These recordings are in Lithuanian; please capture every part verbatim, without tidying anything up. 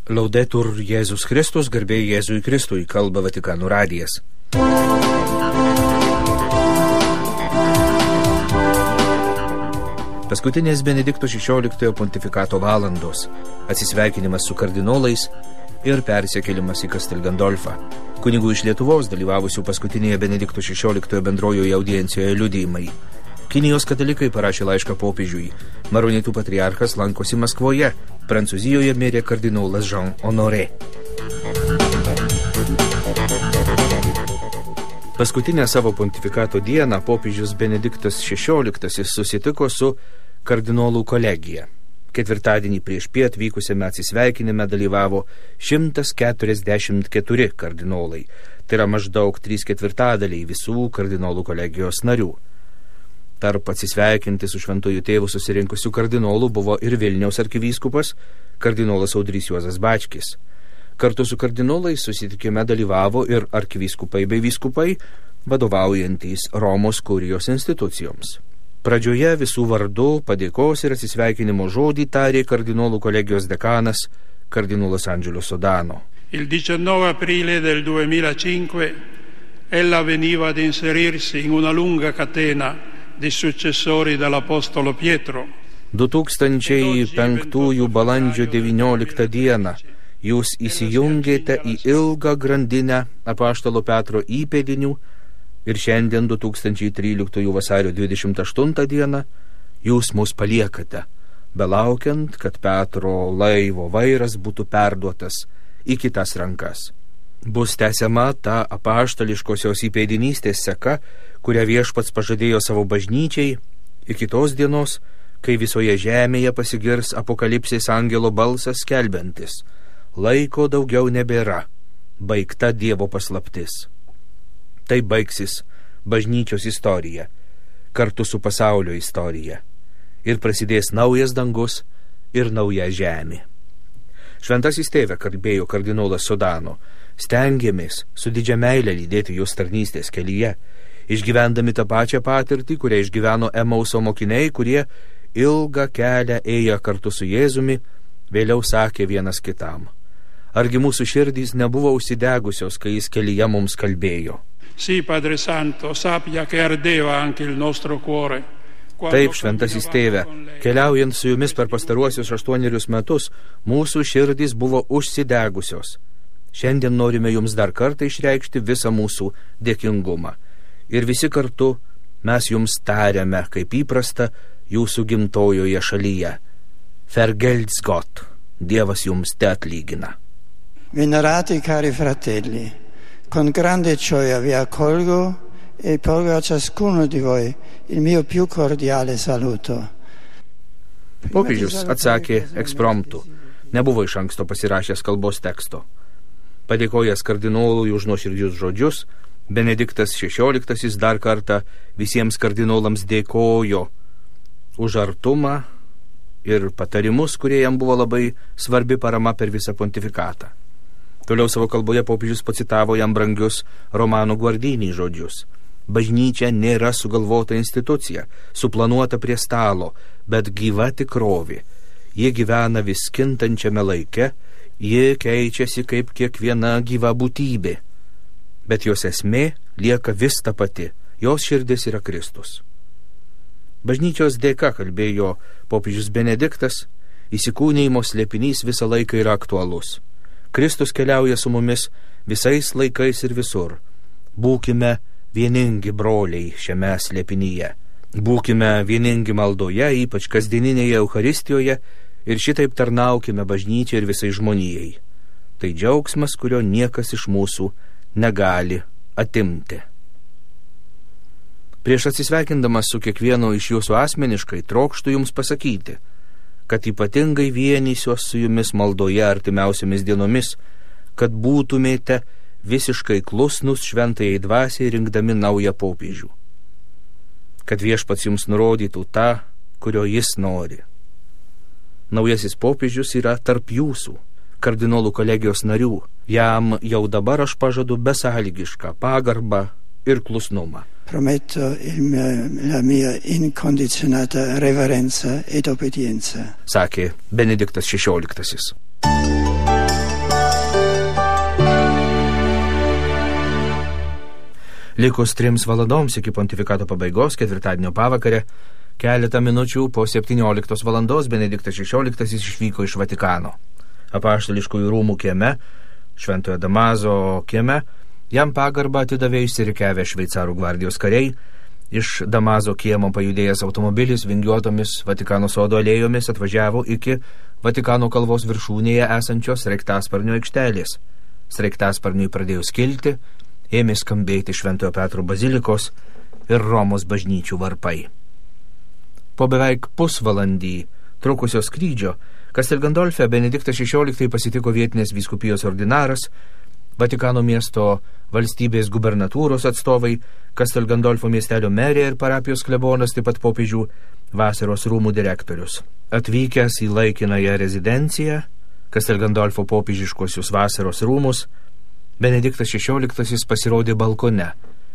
Laudetur Jėzus Kristus, garbė Jėzui Kristui, kalba Vatikano radijas. Paskutinės Benedikto šešioliktojo pontifikato valandos, atsisveikinimas su kardinolais ir persikėlimas į Castel Gandolfą. Kunigų iš Lietuvos dalyvavusių paskutinėje Benedikto šešioliktojo bendrojoje audiencijoje liudijimai. Kinijos katalikai parašė laišką popiežiui. Maronitų patriarchas lankosi Maskvoje. Prancūzijoje mirė kardinolas Jean Honoré. Paskutinę savo pontifikato dieną popiežius Benediktas šešioliktasis susitiko su kardinolų kolegija. Ketvirtadienį prieš piet vykusiame atsisveikinime dalyvavo šimtas keturiasdešimt keturi kardinolai. Tai yra maždaug trys ketvirtadaliai visų kardinolų kolegijos narių. Tarp atsisveikinti su šventuoju tėvu susirinkusių kardinolų buvo ir Vilniaus arkivyskupas, kardinolas Audrys Juozas Bačkis. Kartu su kardinolais susitikime dalyvavo ir arkivyskupai bei vyskupai, vadovaujantys Romos kurijos institucijoms. Pradžioje visų vardų padėkos ir atsisveikinimo žodį tarė kardinolų kolegijos dekanas, kardinolas Angelo Sodano. Il diciannove aprile del duemilacinque ella veniva ad inserirsi in una lunga catena di successori dell'apostolo Pietro. du tūkstančiai penktųjų balandžio devynioliktą dieną jūs įsijungėte į ilgą grandinę apaštalo Petro įpėdinių ir šiandien du tūkstančiai tryliktųjų vasario dvidešimt aštuntą dieną jūs mus paliekate, belaukiant, kad Petro laivo vairas būtų perduotas į kitas rankas. Bus tęsiama ta apaštališkosios įpėdinystės seka, kurią viešpats pažadėjo savo bažnyčiai, iki tos dienos, kai visoje žemėje pasigirs apokalipsės angelo balsas skelbiantis: laiko daugiau nebėra, baigta Dievo paslaptis. Tai baigsis bažnyčios istorija, kartu su pasaulio istorija, ir prasidės naujas dangus ir nauja žemė. Šventasis tėve, kalbėjo kardinolas Sodano, stengiamės su didžia meile lydėti jos tarnystės kelyje, išgyvendami tą pačią patirtį, kurią išgyveno Emauso mokiniai, kurie ilgą kelią ėjo kartu su Jėzumi, vėliau sakė vienas kitam: argi mūsų širdys nebuvo užsidegusios, kai jis kelyje mums kalbėjo? Sì, Padre Santo, sappia che ardeva anche il nostro cuore. Taip, šventasis tėve, keliaujant su jumis per pastaruosius aštuonerius metus, mūsų širdys buvo užsidegusios. Šiandien norime jums dar kartą išreikšti visą mūsų dėkingumą. Ir visi kartu mes jums tariame, kaip įprasta, jūsų gimtojoje šalyje: Vergelt's Gott, Dievas jums te atlygina. Venerati cari fratelli, con grande gioia vi accolgo e porgo a ciascuno di voi il mio più cordiale saluto. Popiežius atsakė ekspromtu, nebuvo iš anksto pasirašęs kalbos teksto. Padėkojęs kardinolui už nuoširdžius žodžius, Benediktas šešioliktasis dar kartą visiems kardinolams dėkojo už artumą ir patarimus, kurie jam buvo labai svarbi parama per visą pontifikatą. Toliau savo kalboje popiežius pacitavo jam brangius Romano Guardinį žodžius: bažnyčia nėra sugalvota institucija, suplanuota prie stalo, bet gyva tikrovė. Ji gyvena vis kintančiame laike, ji keičiasi kaip kiekviena gyva būtybė, bet jos esmė lieka vis ta pati, jos širdis yra Kristus. Bažnyčios dėka, kalbėjo popiežius Benediktas, įsikūnijimo slėpinys visą laiką yra aktualus. Kristus keliauja su mumis visais laikais ir visur. Būkime vieningi broliai šiame slėpinyje. Būkime vieningi maldoje, ypač kasdieninėje Eucharistijoje, ir šitaip tarnaukime bažnyčiai ir visai žmonijai. Tai džiaugsmas, kurio niekas iš mūsų negali atimti. Prieš atsisveikindamas su kiekvienu iš jūsų asmeniškai trokštu jums pasakyti, kad ypatingai vienysiuos su jumis maldoje artimiausiamis dienomis, kad būtumėte visiškai klusnus šventajai dvasiai rinkdami naują popiežių. Kad viešpats jums nurodytų tą, kurio jis nori. Naujasis popiežius yra tarp jūsų, kardinolų kolegijos narių. Jam jau dabar aš pažadu besąlygišką pagarbą ir klusnumą. Prometto il mio, la mia incondizionata reverenza ed obbedienza. Sakė Benediktas šešioliktasis. Likus trims valandoms iki pontifikato pabaigos, ketvirtadienio pavakarę, keletą minučių po septynioliktos valandos Benediktas šešioliktasis išvyko iš Vatikano. Apaštališkųjų rūmų kieme, Šventojo Damazo kieme, jam pagarbą atidavė išsirikiavę šveicarų gvardijos kariai. Iš Damazo kiemo pajudėjęs automobilis vingiuotomis Vatikano sodo alėjomis atvažiavo iki Vatikano kalvos viršūnėje esančios sraigtasparnio aikštelės. Sraigtasparniui pradėjus kilti, ėmė skambėti Šventojo Petro bazilikos ir Romos bažnyčių varpai. Po beveik pusvalandį trukusio skrydžio Castel Gandolfe Benediktas šešioliktasis pasitiko vietinės vyskupijos ordinaras, Vatikano miesto valstybės gubernatūros atstovai, Castel Gandolfo miestelio merė ir parapijos klebonas, taip pat popiežių vasaros rūmų direktorius. Atvykęs į laikinąją rezidenciją, Castel Gandolfo popiežiškosius vasaros rūmus, Benediktas šešioliktasis pasirodė balkone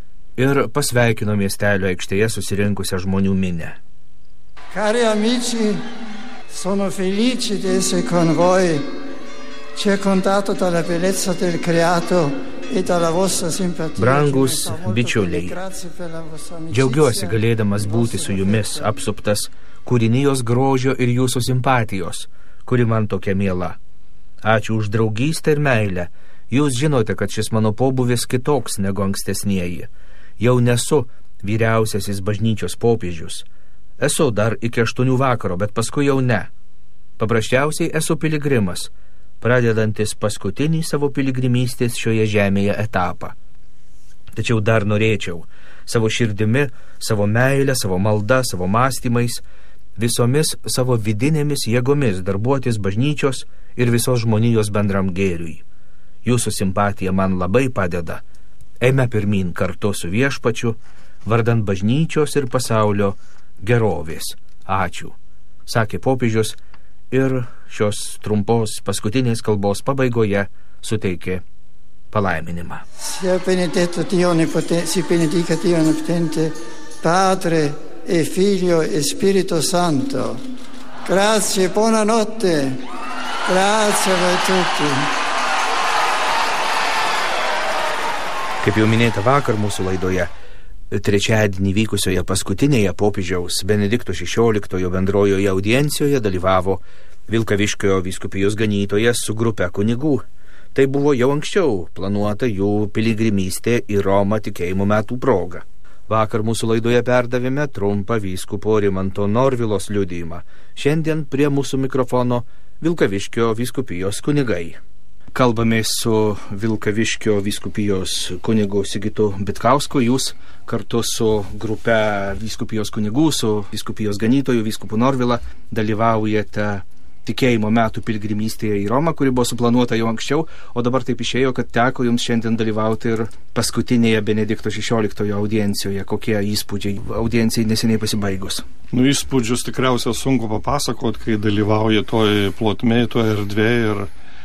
ir pasveikino miestelio aikštėje susirinkusią žmonių minią. Cari amici, sono felice di essere con voi, circondato dalla bellezza del creato e dalla vostra simpatia. Brangus bičiuliai, džiaugiuosi galėdamas būti su jumis apsuptas kūrinijos grožio ir jūsų simpatijos, kuri man tokia miela. Ačiū už draugystę ir meilę. Jūs žinote, kad šis mano pobūvis kitoks negu ankstesnieji. Jau nesu vyriausiasis bažnyčios popiežius. Esu dar iki aštuonių vakaro, bet paskui jau ne. Paprasčiausiai esu piligrimas, pradedantis paskutinį savo piligrimystės šioje žemėje etapą. Tačiau dar norėčiau savo širdimi, savo meilę, savo maldą, savo mąstymais, visomis savo vidinėmis jėgomis darbuotis bažnyčios ir visos žmonijos bendram gėriui. Jūsų simpatija man labai padeda. Eime pirmin kartu su viešpačiu, vardant bažnyčios ir pasaulio gerovės. Ačiū, sakė popiežius ir šios trumpos paskutinės kalbos pabaigoje suteikė palaiminimą. Sia benedetto Dio onipotente, si benedica Dio onipotente, Padre e Figlio e Spirito Santo. Grazie, buonanotte. Grazie a voi tutti. Kaip jau minėta vakar mūsų laidoje, trečiadienį vykusioje paskutinėje popiežiaus Benedikto šešioliktojo bendrojoje audiencijoje dalyvavo Vilkaviškio vyskupijos ganytojas su grupe kunigų. Tai buvo jau anksčiau planuota jų piligrimystė į Romą tikėjimo metų proga. Vakar mūsų laidoje perdavėme trumpą vyskupo Rimanto Norvilos liudijimą. Šiandien prie mūsų mikrofono Vilkaviškio vyskupijos kunigai. Kalbamės su Vilkaviškio vyskupijos kunigu Sigitu Bitkausku. Jūs kartu su grupe vyskupijos kunigų, su vyskupijos ganytoju vyskupu Norvila dalyvaujate tikėjimo metų piligrimystėje į Romą, kuri buvo suplanuota jau anksčiau, o dabar taip išėjo, kad teko jums šiandien dalyvauti ir paskutinėje Benedikto šešioliktojo audiencijoje. Kokie įspūdžiai audiencijai neseniai pasibaigus? Nu, įspūdžius tikriausiai sunku papasakot, kai dalyvauja toj plotmėj, toj erdvėj ir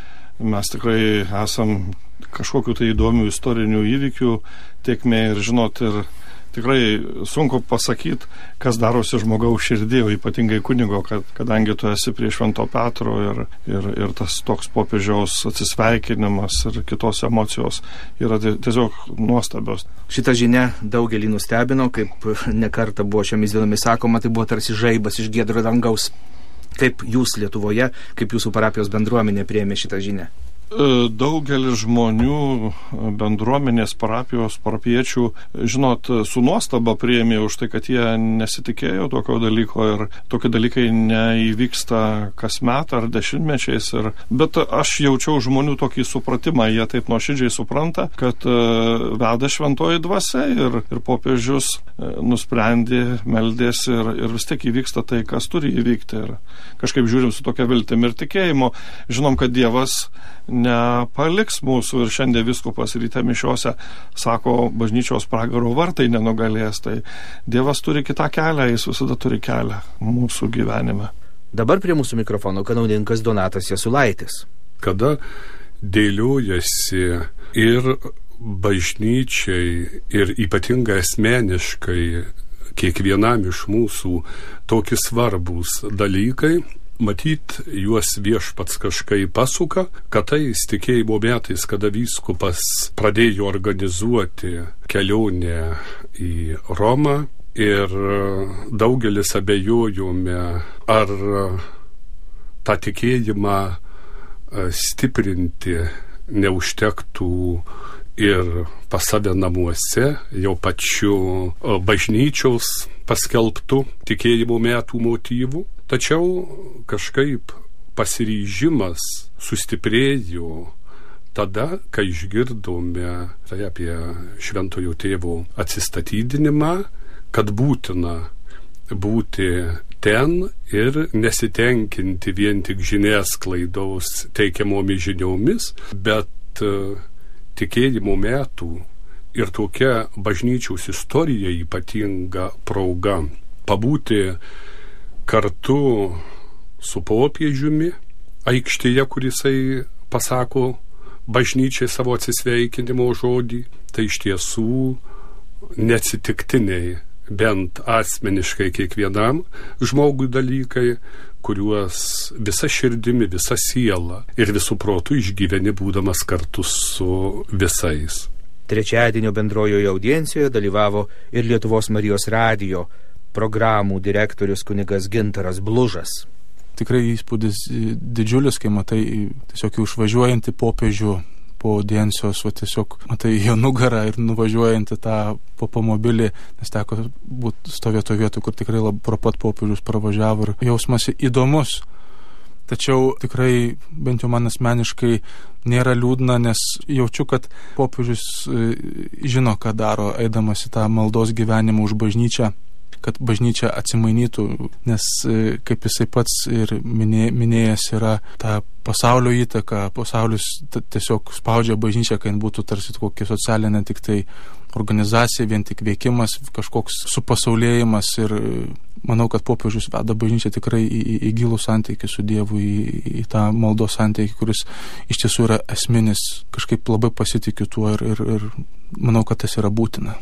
mes tikrai esam kažkokiu tai įdomių istorinių įvykių tiekmė ir žinot, ir tikrai sunku pasakyti, kas darosi žmogaus širdį, o ypatingai kunigo, kad, kadangi tu esi prie Švento Petro ir, ir, ir tas toks popiežiaus atsisveikinimas ir kitos emocijos yra tiesiog nuostabios. Šita žinia daugelį nustebino, kaip nekartą buvo šiomis dienomis sakoma, tai buvo tarsi žaibas iš giedro dangaus. Kaip jūs Lietuvoje, kaip jūsų parapijos bendruomenė priėmė šitą žinią? Daugelis žmonių, bendruomenės, parapijos, parapiečių, žinot, su nuostaba priėmė už tai, kad jie nesitikėjo tokio dalyko ir tokie dalykai neįvyksta kasmet ar dešimtmečiais. Ir, bet aš jaučiau žmonių tokį supratimą, jie taip nuoširdžiai supranta, kad uh, veda šventoji dvasia ir, ir popiežius uh, nusprendė, meldėsi ir, ir vis tiek įvyksta tai, kas turi įvykti. Ir kažkaip žiūrim su tokia viltim ir tikėjimu. Žinom, kad Dievas nepaliks mūsų ir šiandien vyskupas ryte mišiose sako, bažnyčios pragaro vartai nenugalės, tai Dievas turi kitą kelią, jis visada turi kelią mūsų gyvenime. Dabar prie mūsų mikrofono kanauninkas Donatas Jasulaitis. Kada dėliojasi ir bažnyčiai ir ypatingai asmeniškai kiekvienam iš mūsų tokie svarbūs dalykai, matyt, juos viešpats kažkaip pasuka, kad tais tikėjimo metais, kada vyskupas pradėjo organizuoti kelionę į Romą ir daugelis abejojome, ar tą tikėjimą stiprinti neužtektų ir pas save namuose, jau pačiu bažnyčiaus paskelbtų tikėjimo metų motyvų. Tačiau kažkaip pasiryžimas sustiprėjo tada, kai išgirdome tai apie šventojo tėvo atsistatydinimą, kad būtina būti ten ir nesitenkinti vien tik žiniasklaidos teikiamomis žiniomis, bet tikėjimo metų ir tokia bažnyčiaus istorija ypatinga proga pabūti kartu su popiežiumi aikštėje, kur jisai pasako bažnyčiai savo atsisveikinimo žodį. Tai iš tiesų neatsitiktiniai, bent asmeniškai kiekvienam žmogui dalykai, kuriuos visa širdimi, visa siela ir visų protų išgyveni būdamas kartu su visais. Trečiadienio bendrojoje audiencijoje dalyvavo ir Lietuvos Marijos radijo programų direktorius kunigas Gintaras Blužas. Tikrai įspūdis didžiulis, kai matai tiesiog išvažiuojantį popiežių po audiencijos, o tiesiog matai jo nugarą ir nuvažiuojantį tą popomobilį, nes teko būti stovėto vietų, kur tikrai labai pro pat popiežius pravažiavo ir jausmas įdomus. Tačiau tikrai, bent jau man asmeniškai, nėra liūdna, nes jaučiu, kad popiežius žino, ką daro, eidamas į tą maldos gyvenimą už bažnyčią, kad bažnyčia atsimainytų, nes kaip jisai pats ir minė, minėjęs yra ta pasaulio įtaka, pasaulis t- tiesiog spaudžia bažnyčią, kad būtų tarsi kokia socialinė tik tai organizacija, vien tik veikimas, kažkoks supasaulėjimas ir manau, kad popiežius veda bažnyčią tikrai į, į, į gilų santykį su Dievu, į, į tą maldos santykį, kuris iš tiesų yra esminis, kažkaip labai pasitikiu tuo ir, ir, ir manau, kad tas yra būtina.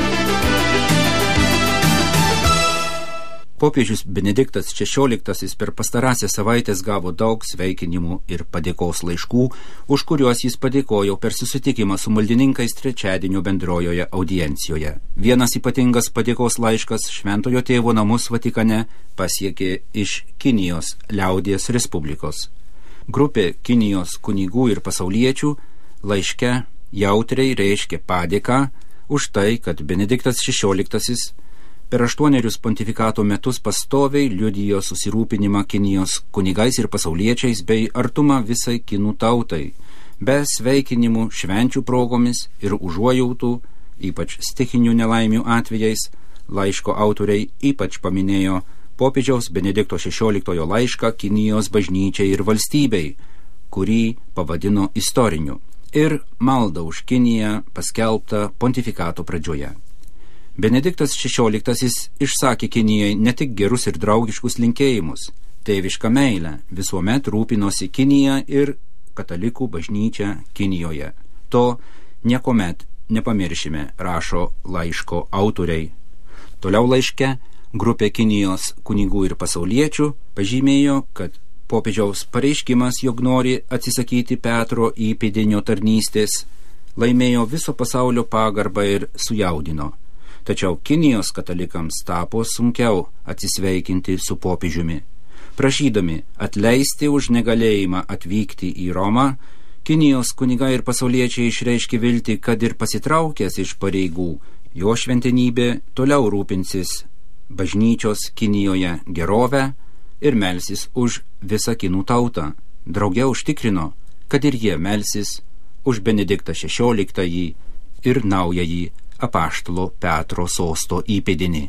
Popiežius Benediktas šešioliktasis per pastarąsias savaitės gavo daug sveikinimų ir padėkos laiškų, už kuriuos jis padėkojo per susitikimą su maldininkais trečiadienio bendrojoje audiencijoje. Vienas ypatingas padėkos laiškas Šventojo tėvo namus Vatikane pasiekė iš Kinijos liaudies Respublikos. Grupė Kinijos kunigų ir pasauliečių laiške jautriai reiškė padėką už tai, kad Benediktas šešioliktasis per aštuonerius pontifikato metus pastoviai liudijo susirūpinimą Kinijos kunigais ir pasauliečiais bei artumą visai kinų tautai, be sveikinimų švenčių progomis ir užuojautų, ypač stichinių nelaimių atvejais. Laiško autoriai ypač paminėjo popiežiaus Benedikto šešioliktojo laišką Kinijos bažnyčiai ir valstybei, kurį pavadino istoriniu, ir maldą už Kiniją paskelbtą pontifikato pradžioje. Benediktas šešioliktasis išsakė Kinijai ne tik gerus ir draugiškus linkėjimus, tėvišką meilę, visuomet rūpinosi Kinija ir katalikų bažnyčia Kinijoje. To niekuomet nepamiršime, rašo laiško autoriai. Toliau laiške grupė Kinijos kunigų ir pasauliečių pažymėjo, kad popiežiaus pareiškimas, jog nori atsisakyti Petro įpėdinio tarnystės, laimėjo viso pasaulio pagarbą ir sujaudino. Tačiau Kinijos katalikams tapo sunkiau atsisveikinti su popiežiumi. Prašydami atleisti už negalėjimą atvykti į Romą, Kinijos kunigai ir pasauliečiai išreiškė viltį, kad ir pasitraukęs iš pareigų, jo šventenybė toliau rūpinsis bažnyčios Kinijoje gerovę ir melsis už visą kinų tautą. Drauge užtikrino, kad ir jie melsis už Benediktą šešioliktąjį ir naująjį apaštalo Petro sosto įpėdinį.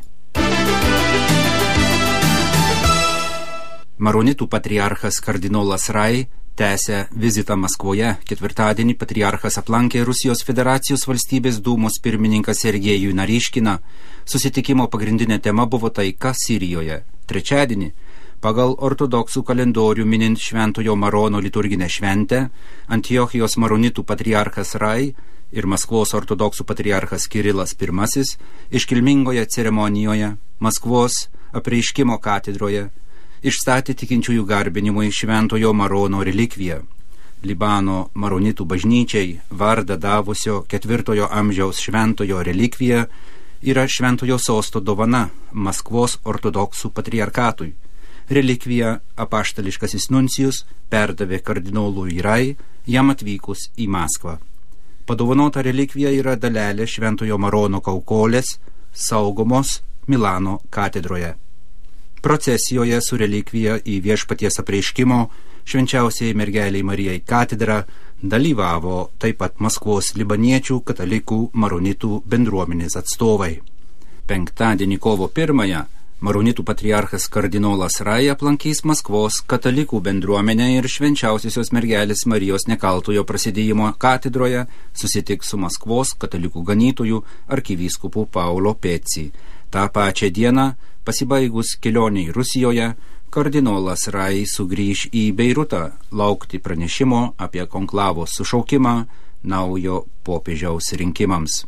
Maronitų patriarchas kardinolas Rai tęsia vizitą Maskvoje. Ketvirtadienį patriarchas aplankė Rusijos Federacijos valstybės dūmos pirmininką Sergejų Naryškiną. Susitikimo pagrindinė tema buvo taika Sirijoje. Trečiadienį, pagal ortodoksų kalendorių minint Šventojo Marono liturginę šventę, Antiochijos maronitų patriarchas Rai ir Maskvos ortodoksų patriarchas Kirilas I iškilmingoje ceremonijoje Maskvos apreiškimo katedroje išstatė tikinčiųjų garbinimui šventojo Marono relikviją. Libano maronitų bažnyčiai vardą davusio ketvirtojo amžiaus šventojo relikvija yra šventojo sosto dovana Maskvos ortodoksų patriarkatui. Relikviją apaštališkasis nuncijus perdavė kardinolui Rai jam atvykus į Maskvą. Padovanota relikvija yra dalelė šventojo Marono kaukolės, saugomos Milano katedroje. Procesijoje su relikvija į Viešpaties apreiškimo švenčiausiai mergeliai Marijai katedrą dalyvavo taip pat Maskvos libaniečių katalikų maronitų bendruomenės atstovai. Penktadienį kovo pirmąją maronitų patriarchas kardinolas Rai aplankys Maskvos katalikų bendruomenę ir švenčiausiosios mergelės Marijos nekaltojo prasidėjimo katedroje susitiks su Maskvos katalikų ganytojų arkivyskupu Paulo Peci. Ta pačią dieną, pasibaigus kelioniai Rusijoje, kardinolas Rai sugrįž į Beirutą laukti pranešimo apie konklavos sušaukimą naujo popiežiaus rinkimams.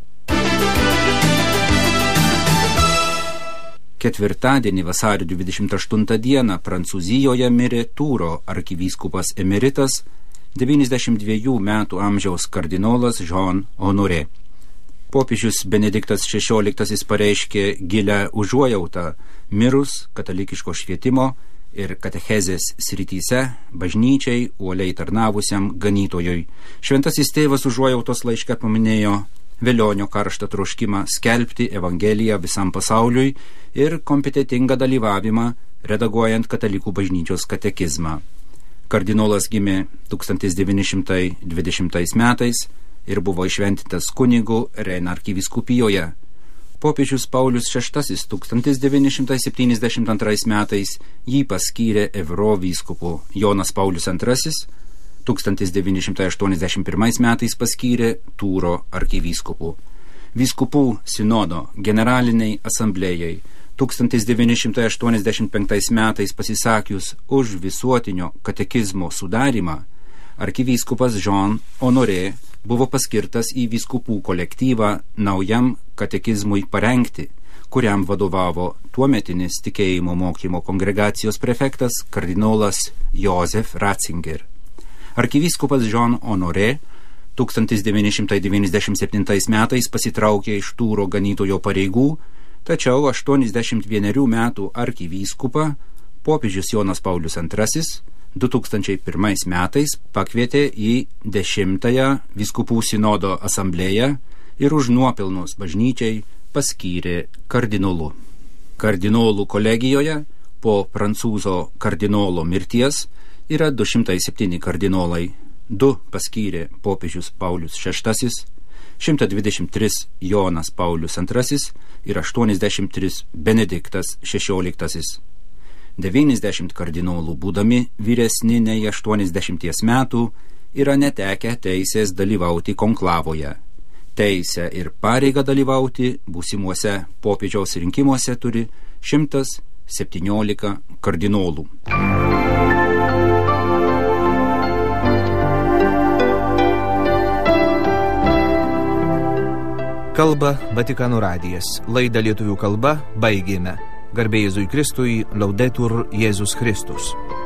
Ketvirtadienį vasario dvidešimt aštuntą dieną Prancūzijoje mirė Tūro arkivyskupas emeritas, devyniasdešimt dviejų metų amžiaus kardinolas Jean Honoré. Popiežius Benediktas šešioliktasis pareiškė gilią užuojautą mirus katalikiško švietimo ir katechezės srityse bažnyčiai uoliai tarnavusiam ganytojui. Šventasis tėvas užuojautos laiške paminėjo Velionio karštą troškimą skelbti Evangeliją visam pasauliui ir kompetentingą dalyvavimą redaguojant katalikų bažnyčios katekizmą. Kardinolas gimė tūkstantis devyni šimtai dvidešimtais metais ir buvo įšventintas kunigu Rennes arkivyskupijoje. Popiežius Paulius šeštasis tūkstantis devyni šimtai septyniasdešimt antrais metais jį paskyrė Evro vyskupu. Jonas Paulius antrasis tūkstantis devyni šimtai aštuoniasdešimt pirmais metais paskyrė Tūro arkivyskupu. Vyskupų sinodo generaliniai asamblėjai tūkstantis devyni šimtai aštuoniasdešimt penktais metais pasisakius už visuotinio katekizmo sudarymą, arkivyskupas Jean Honoré buvo paskirtas į vyskupų kolektyvą naujam katekizmui parengti, kuriam vadovavo tuometinis tikėjimo mokymo kongregacijos prefektas kardinolas Josef Ratzinger. Arkivyskupas Jean Honoré tūkstantis devyni šimtai devyniasdešimt septintais metais pasitraukė iš Tūro ganytojo pareigų, tačiau aštuoniasdešimt vienerių metų arkivyskupą popiežius Jonas Paulius antrasis du tūkstančiai pirmais metais pakvietė į dešimtąją vyskupų sinodo asamblėją ir už nuopelnus bažnyčiai paskyrė kardinolu. Kardinolų kolegijoje po prancūzo kardinolo mirties yra du šimtai septyni kardinolai, du paskyrė popiežius Paulius šeštasis, šimtas dvidešimt tris Jonas Paulius antrasis ir aštuoniasdešimt tris Benediktas šešioliktasis. devyniasdešimt kardinolų būdami vyresni nei aštuoniasdešimties metų yra netekę teisės dalyvauti konklavoje. Teisę ir pareigą dalyvauti būsimuose popiežiaus rinkimuose turi šimtas septyniolika kardinolų. Kalba Vatikano radijas. Laidą lietuvių kalba baigėme. Garbė Jėzui Kristui, Laudetur Jėzus Kristus.